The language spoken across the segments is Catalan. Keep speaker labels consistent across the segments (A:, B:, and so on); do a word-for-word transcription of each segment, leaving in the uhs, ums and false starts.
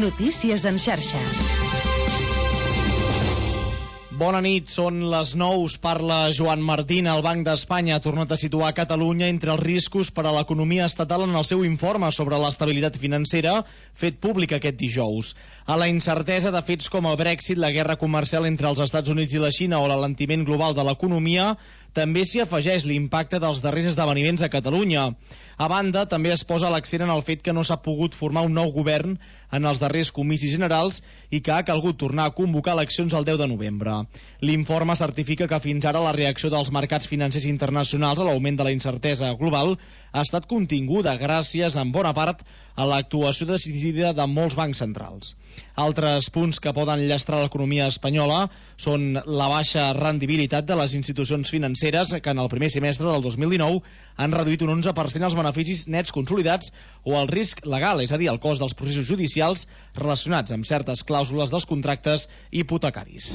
A: Notícies en xarxa.
B: Bona nit, són les nou, us parla Joan Martín. El Banc d'Espanya ha tornat a situar Catalunya entre els riscos per a l'economia estatal en el seu informe sobre l'estabilitat financera, fet públic aquest dijous. A la incertesa de fets com el Brexit, la guerra comercial entre els Estats Units i la Xina o l'alentiment global de l'economia, també s'hi afegeix l'impacte dels darrers esdeveniments a Catalunya. A banda, també es posa l'accent en el fet que no s'ha pogut formar un nou govern en els darrers comicis generals i que ha calgut tornar a convocar eleccions el deu de novembre. L'informe certifica que fins ara la reacció dels mercats financers internacionals a l'augment de la incertesa global ha estat continguda gràcies, en bona part, a l'actuació decidida de molts bancs centrals. Altres punts que poden llastrar l'economia espanyola són la baixa rendibilitat de les institucions financeres, que en el primer semestre del dos mil dinou han reduït un onze per cent els beneficis nets consolidats, o el risc legal, és a dir, el cost dels processos judicials relacionats amb certes clàusules dels contractes hipotecaris.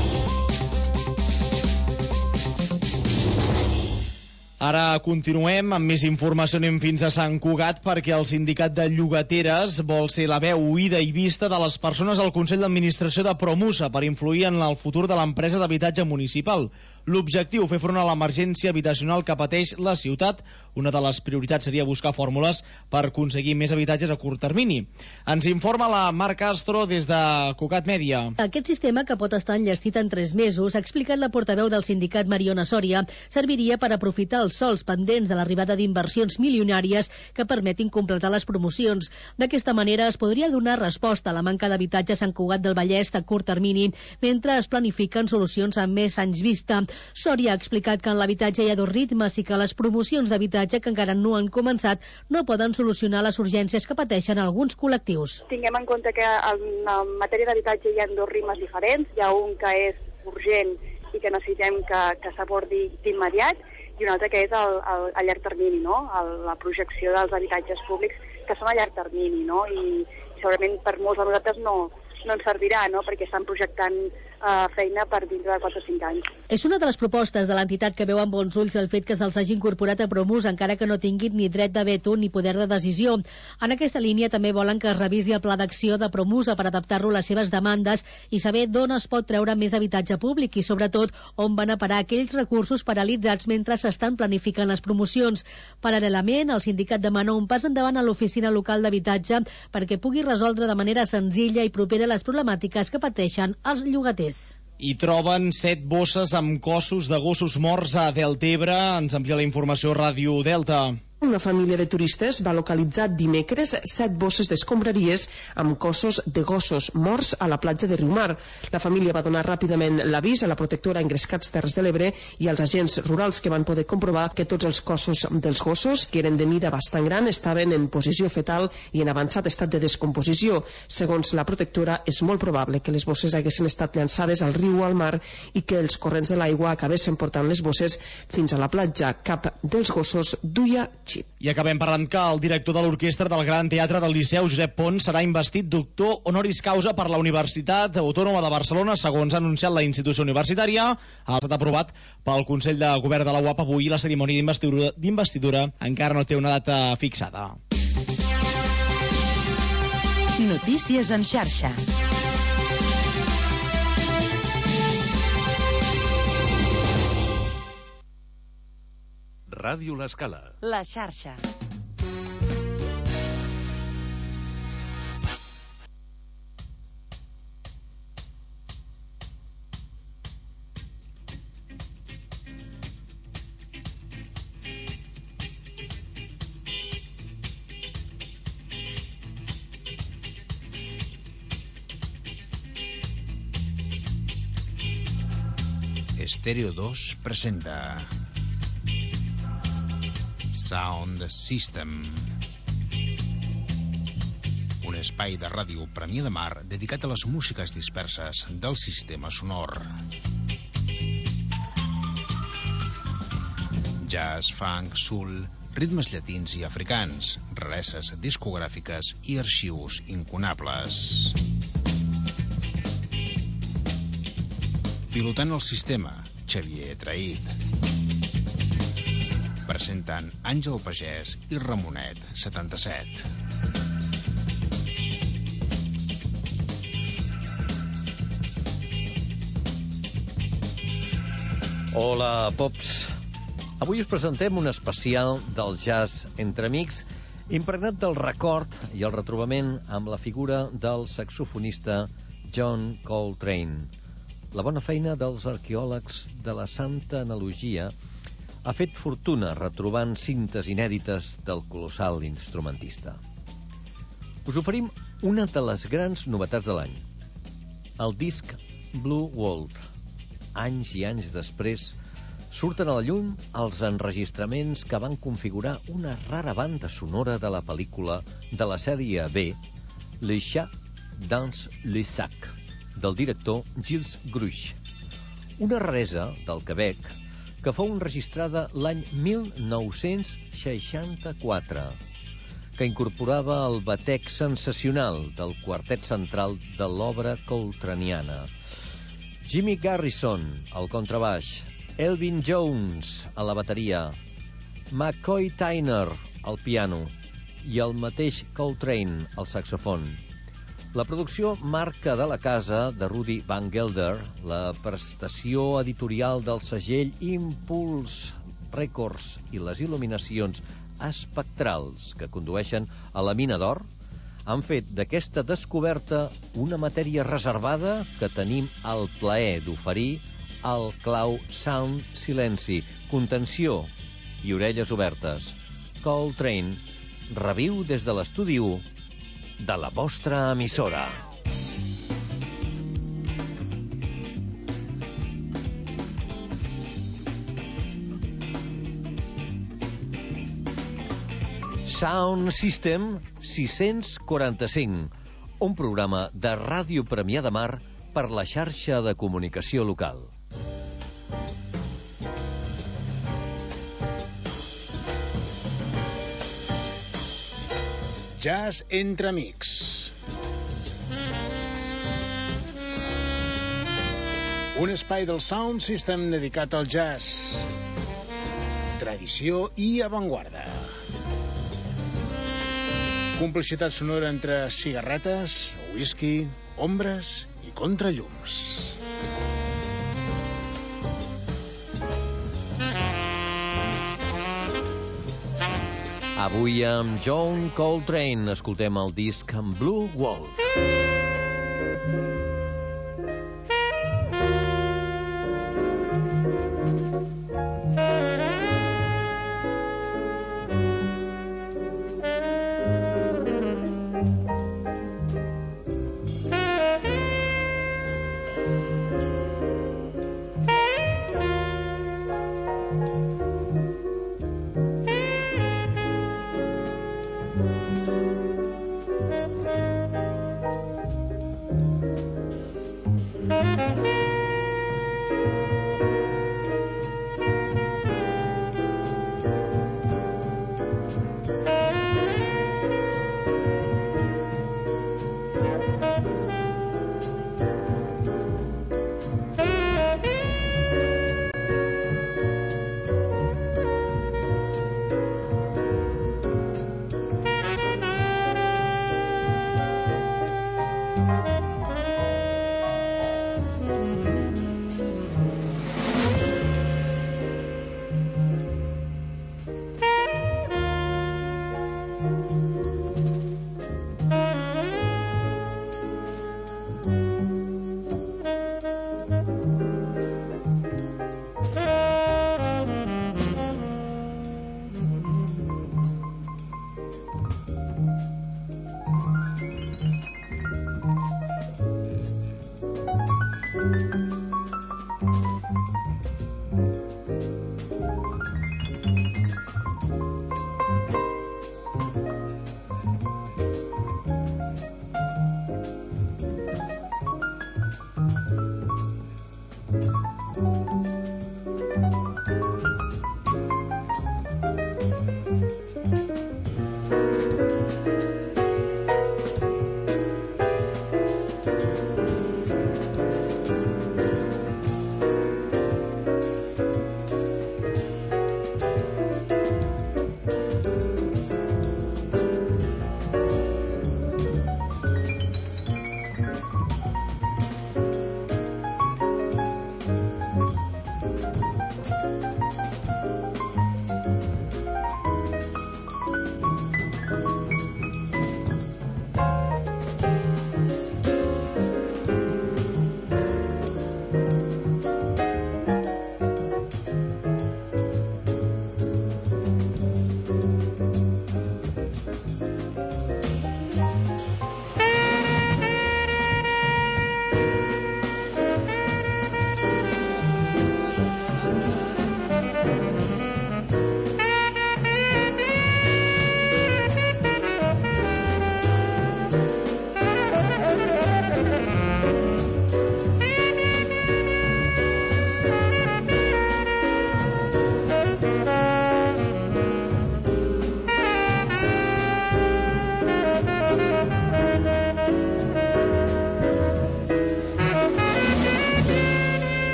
B: Ara continuem amb més informació. Anem fins a Sant Cugat perquè el sindicat de llogateres vol ser la veu oïda i vista de les persones al Consell d'Administració de Promusa per influir en el futur de l'empresa d'habitatge municipal. L'objectiu, fer front a l'emergència habitacional que pateix la ciutat. Una de les prioritats seria buscar fórmules per aconseguir més habitatges a curt termini. Ens informa la Mar Castro des de Cugat Mèdia.
C: Aquest sistema, que pot estar enllestit en tres mesos, ha explicat la portaveu del sindicat Mariona Sòria, serviria per aprofitar els sols pendents de l'arribada d'inversions milionàries que permetin completar les promocions. D'aquesta manera es podria donar resposta a la manca d'habitatge a Sant Cugat del Vallès a curt termini, mentre es planifiquen solucions amb més anys vista. Sòria ha explicat que en l'habitatge hi ha dos ritmes i que les promocions d'habitatge que encara no han començat no poden solucionar les urgències que pateixen alguns col·lectius.
D: Tinguem en compte que en matèria d'habitatge hi ha dos ritmes diferents. Hi ha un que és urgent i que necessitem que, que s'abordi d'immediat, i un altre que és el, el, a llarg termini, no? el, la projecció dels habitatges públics que són a llarg termini, no? I segurament per molts de nosaltres no, no ens servirà, no? Perquè estan projectant uh, feina per dintre de quatre o cinc anys.
C: És una de les propostes de l'entitat que veu amb bons ulls el fet que se'ls hagi incorporat a Promus, encara que no tinguin ni dret de veto ni poder de decisió. En aquesta línia també volen que es revisi el pla d'acció de Promusa per adaptar-lo a les seves demandes i saber d'on es pot treure més habitatge públic i, sobretot, on van a parar aquells recursos paralitzats mentre s'estan planificant les promocions. Paral·lelament, el sindicat demana un pas endavant a l'oficina local d'habitatge perquè pugui resoldre de manera senzilla i propera les problemàtiques que pateixen els llogaters.
B: Hi troben set bosses amb cossos de gossos morts a Deltebre. Ens envia la informació Ràdio Delta.
E: Una família de turistes va localitzar dimecres set bosses d'escombraries amb cossos de gossos morts a la platja de Riumar. La família va donar ràpidament l'avís a la protectora Engrescats Terres de l'Ebre i als agents rurals, que van poder comprovar que tots els cossos dels gossos, que eren de mida bastant gran, estaven en posició fetal i en avançat estat de descomposició. Segons la protectora, és molt probable que les bosses haguessin estat llançades al riu o al mar i que els corrents de l'aigua acabessin portant les bosses fins a la platja. Cap dels gossos duia xip.
B: I acabem parlant que el director de l'orquestra del Gran Teatre del Liceu, Josep Pons, serà investit doctor honoris causa per la Universitat Autònoma de Barcelona, segons ha anunciat la institució universitària. Ha estat aprovat pel Consell de Govern de la U A P avui i la cerimònia d'investidura, d'investidura encara no té una data fixada.
A: Notícies en xarxa.
F: Ràdio L'Escala.
A: La xarxa.
G: Estéreo dos presenta Sound System, un espai de ràdio Premià de Mar dedicat a les músiques disperses del sistema sonor. Jazz, funk, soul, ritmes llatins i africans, rareses discogràfiques i arxius incunables. Pilotant el sistema, Xavier Traït. Presenten Àngel Pagès i Ramonet, setanta-set.
F: Hola, Pops. Avui us presentem un especial del jazz entre amics impregnat del record i el retrobament amb la figura del saxofonista John Coltrane. La bona feina dels arqueòlegs de la Santa Analogia ha fet fortuna retrobant cintes inèdites del colossal instrumentista. Us oferim una de les grans novetats de l'any, el disc Blue World. Anys i anys després, surten a la llum els enregistraments que van configurar una rara banda sonora de la pel·lícula de la sèrie B, Le Chat dans le Sac, del director Gilles Gruix. Una raresa del Quebec que fou enregistrada l'any mil nou-cents seixanta-quatre, que incorporava el batec sensacional del quartet central de l'obra coltraniana. Jimmy Garrison, al contrabaix, Elvin Jones, a la bateria, McCoy Tyner, al piano, i el mateix Coltrane, al saxofon. La producció marca de la casa de Rudy Van Gelder, la prestació editorial del segell Impulse Records i les il·luminacions espectrals que condueixen a la mina d'or han fet d'aquesta descoberta una matèria reservada que tenim el plaer d'oferir al Clau Sound Silenci, contenció i orelles obertes. Coltrane reviu des de l'estudi u de la vostra emissora. Sound System sis-cents quaranta-cinc, un programa de Ràdio Premià de Mar per la xarxa de comunicació local.
H: Jazz entre amics. Un espai del Sound System dedicat al jazz, tradició i avantguarda. Complicitat sonora entre cigarretes, whisky, ombres i contrallums.
F: Avui amb John Coltrane escoltem el disc Blue World.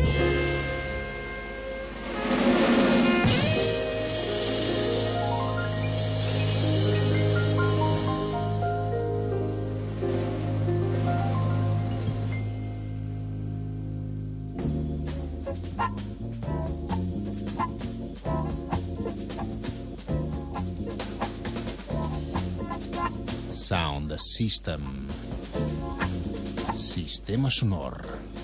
G: Sound System. Sistema sonor.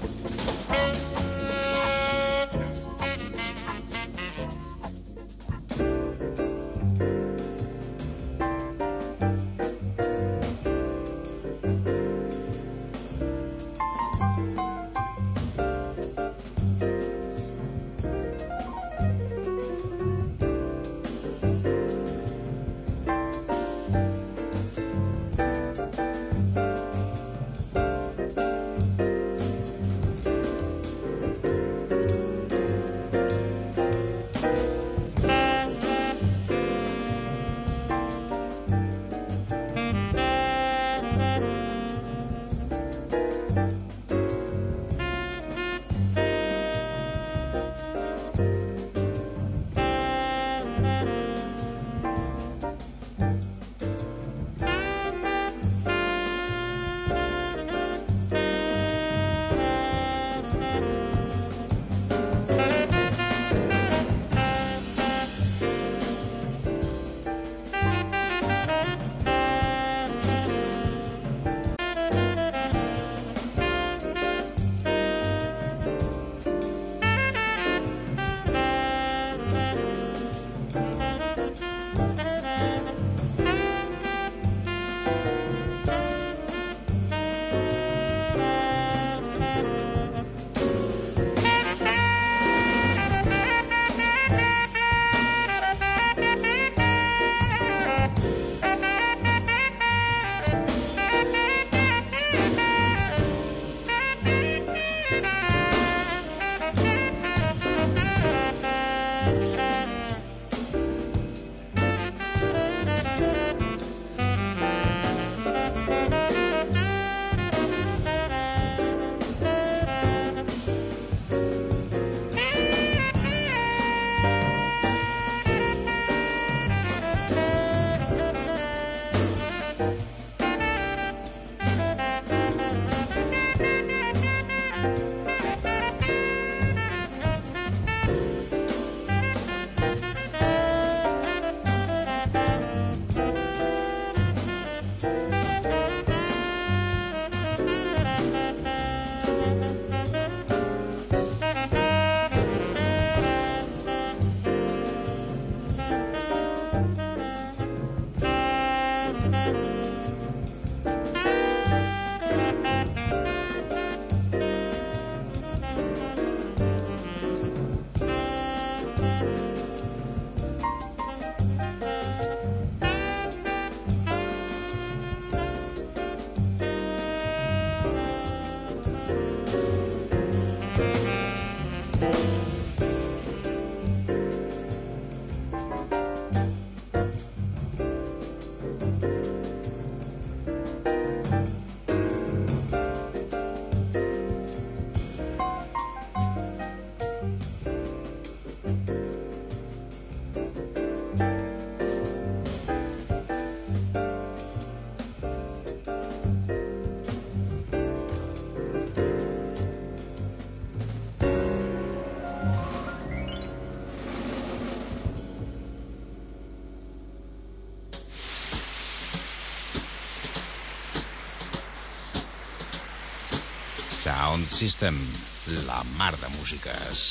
G: Sound System, la mar de músiques.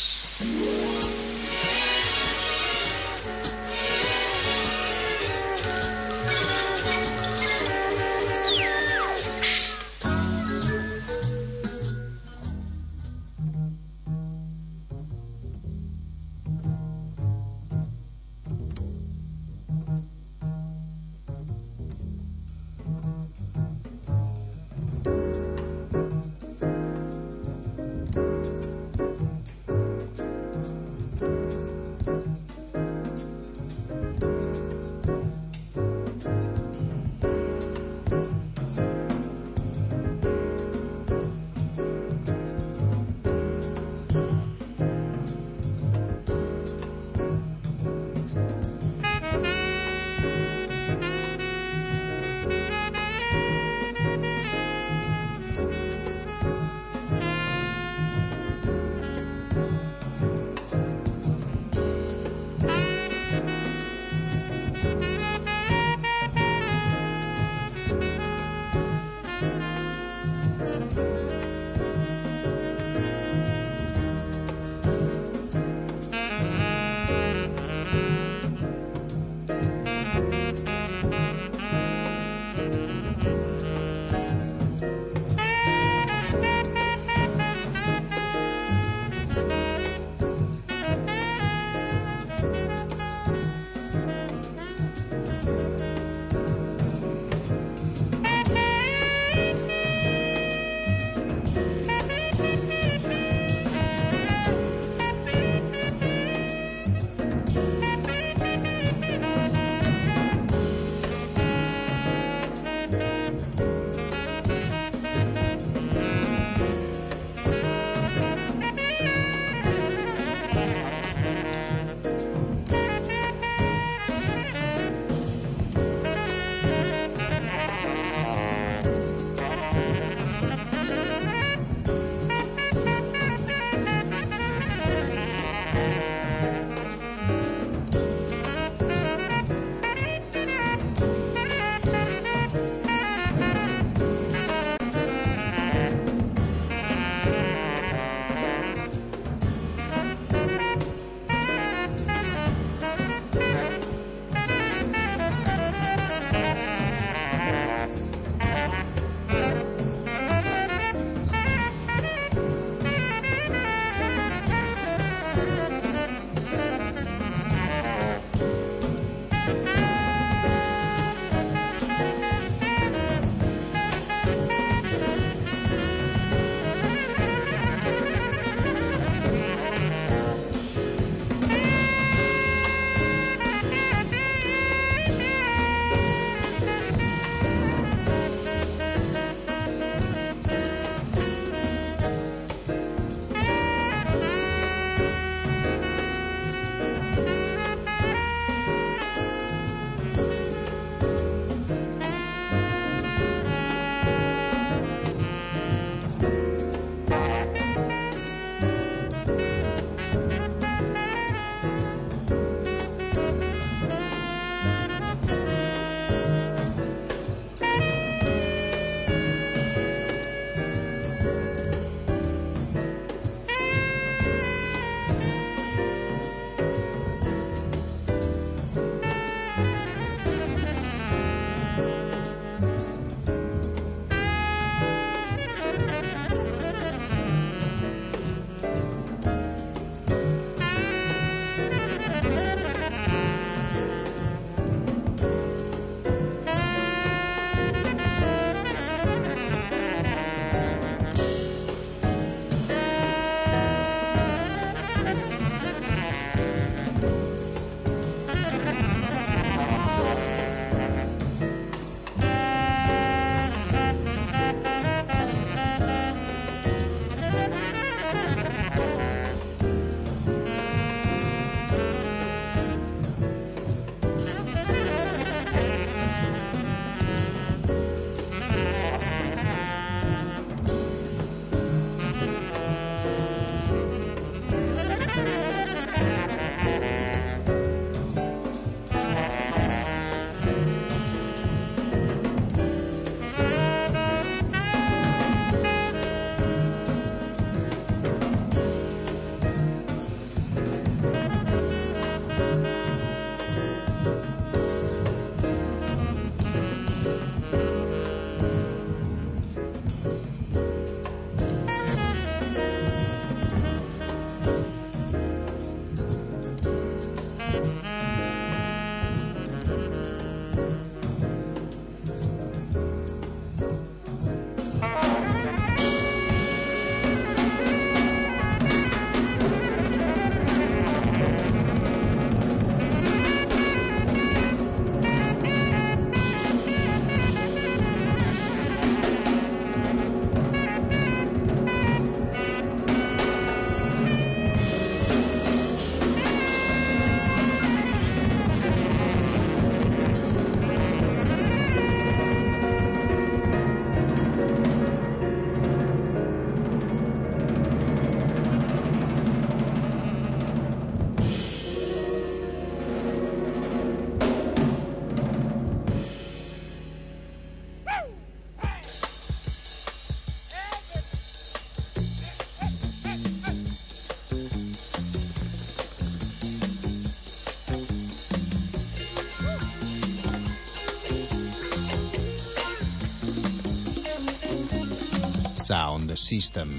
G: Sound System.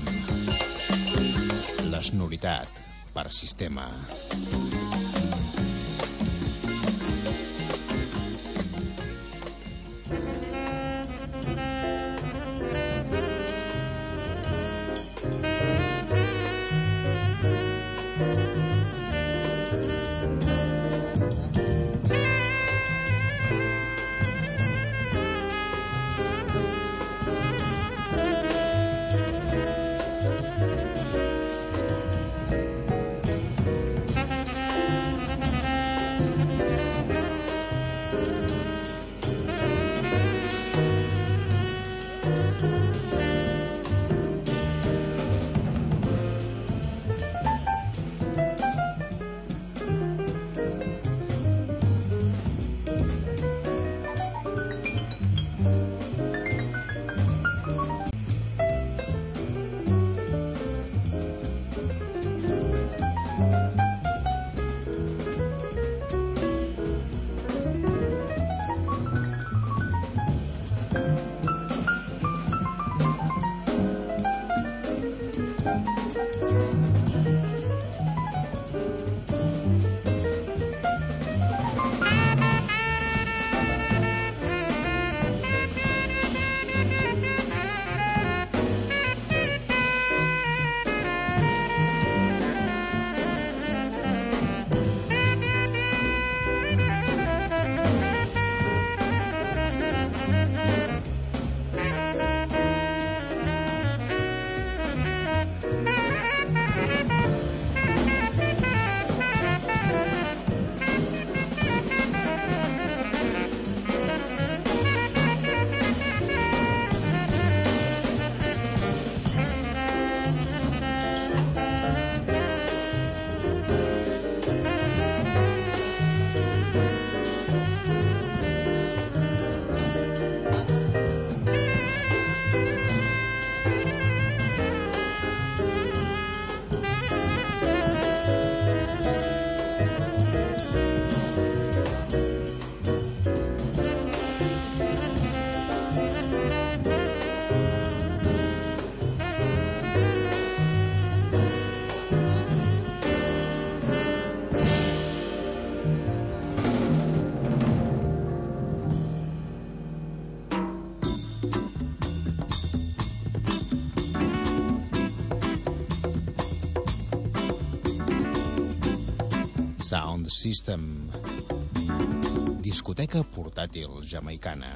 G: La sonoritat per sistema. Sound System. Discoteca portàtil jamaicana.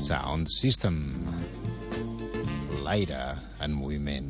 G: Sound System. L'aire en moviment.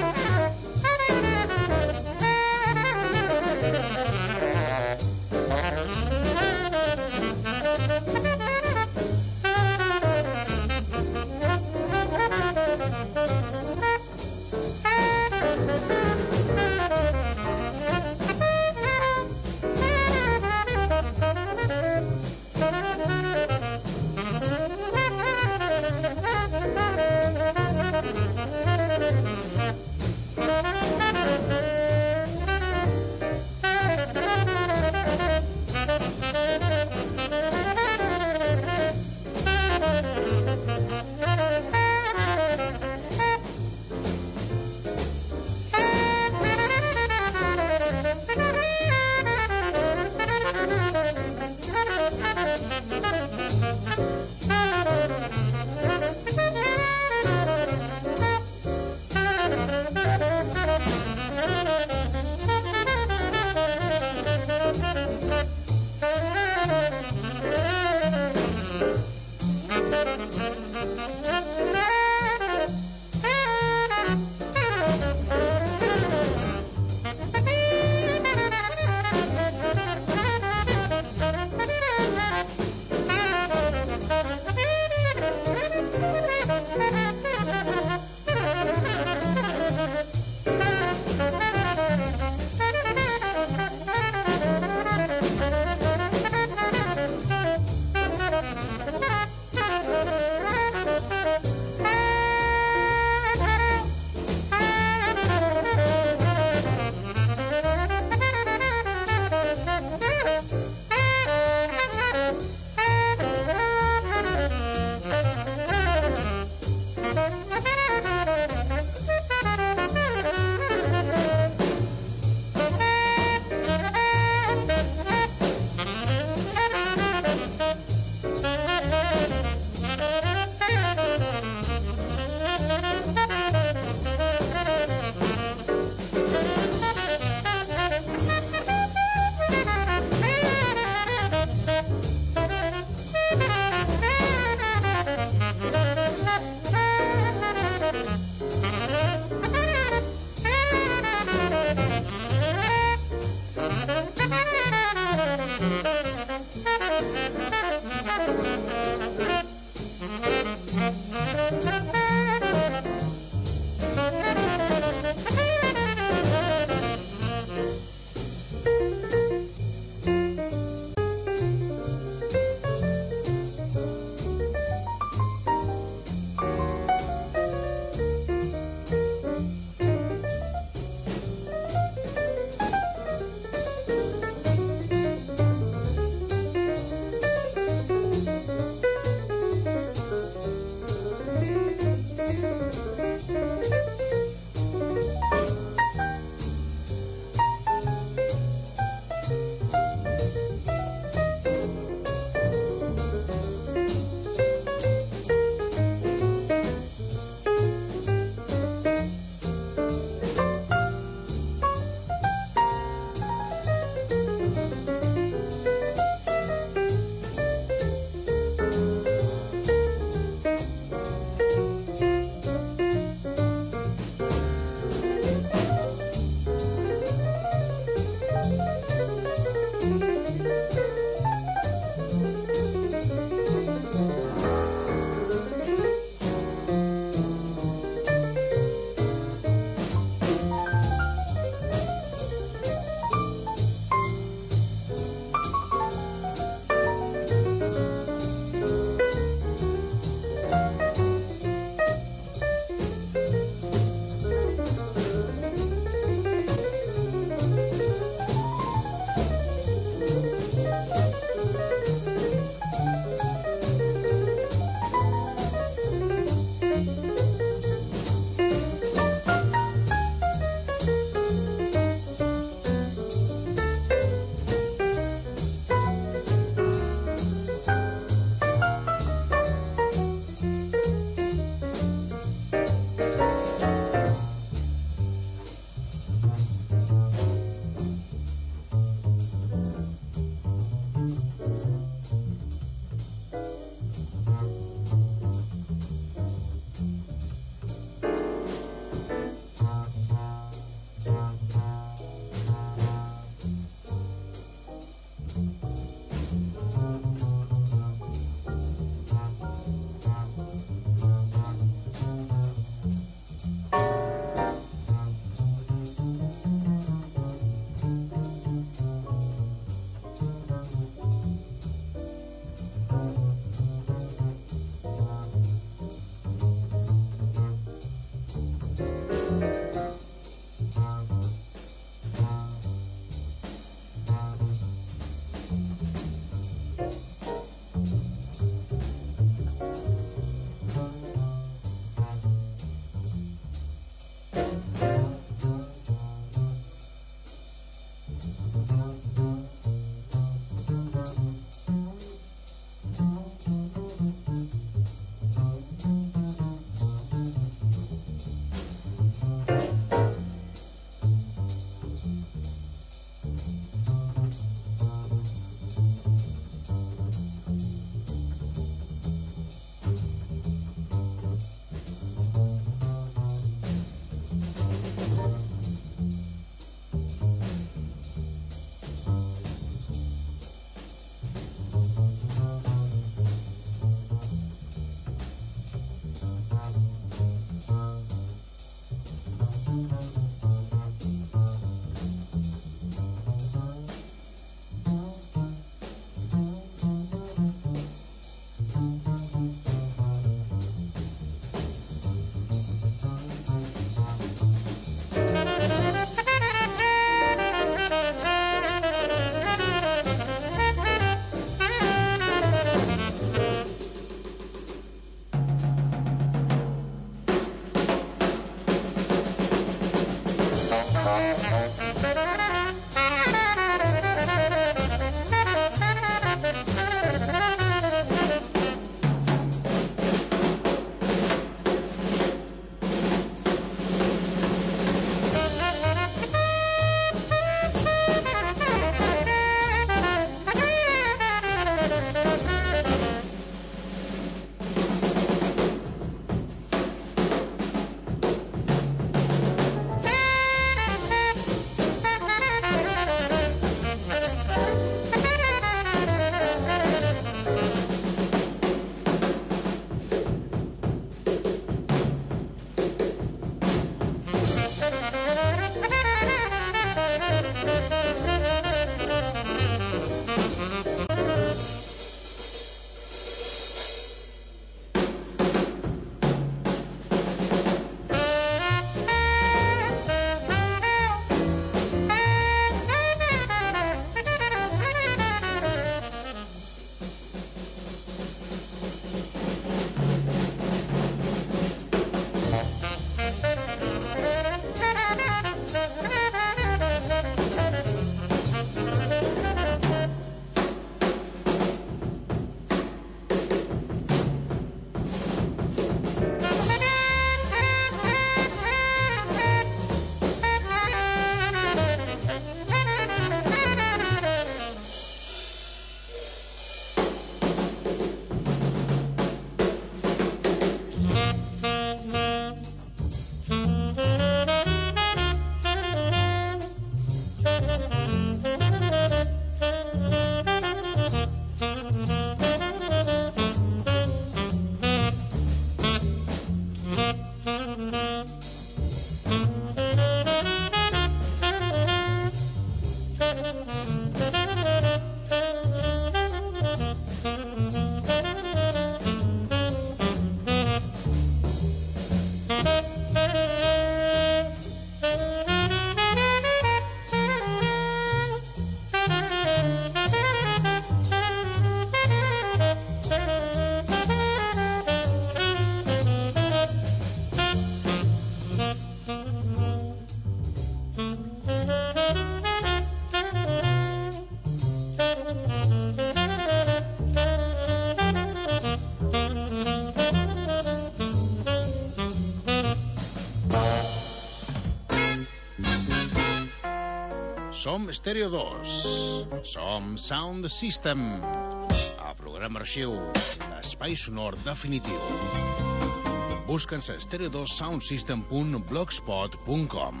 H: Som Estèreo dos. Som Sound System. El programa arxiu, l'espai sonor definitiu. Busca'ns a estèreo dos sound system punt blogspot punt com.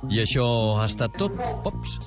F: I això ha estat tot, Pops.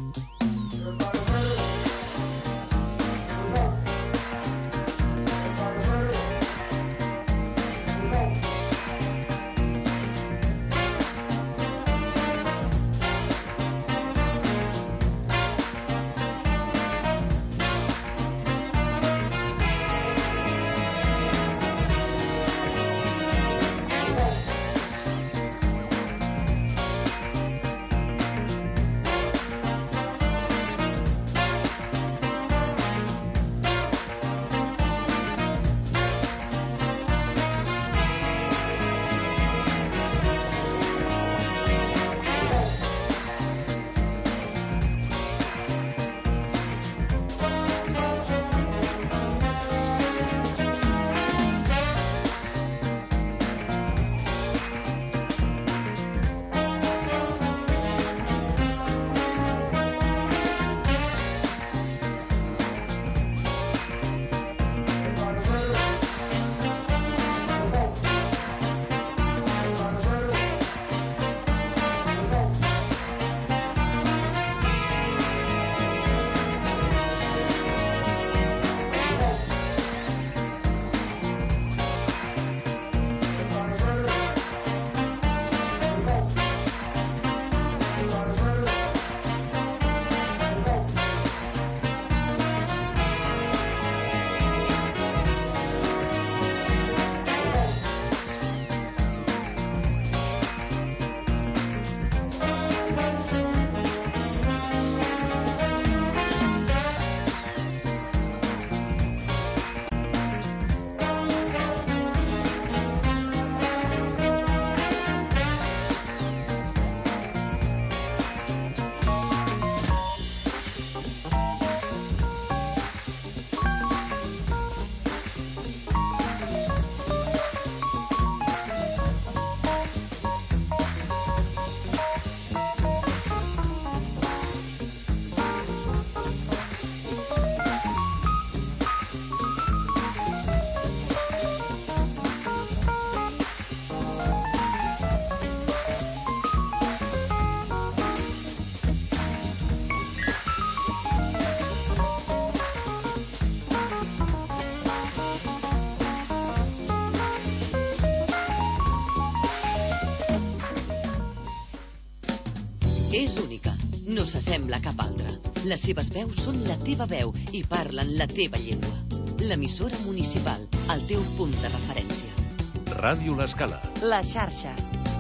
I: És única, no s'assembla a cap altra. Les seves veus són la teva veu i parlen la teva llengua. L'emissora municipal, el teu punt de referència.
J: Ràdio L'Escala.
A: La xarxa.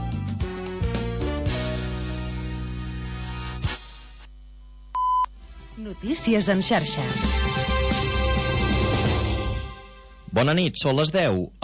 A: Notícies en xarxa.
B: Bona nit, són les deu.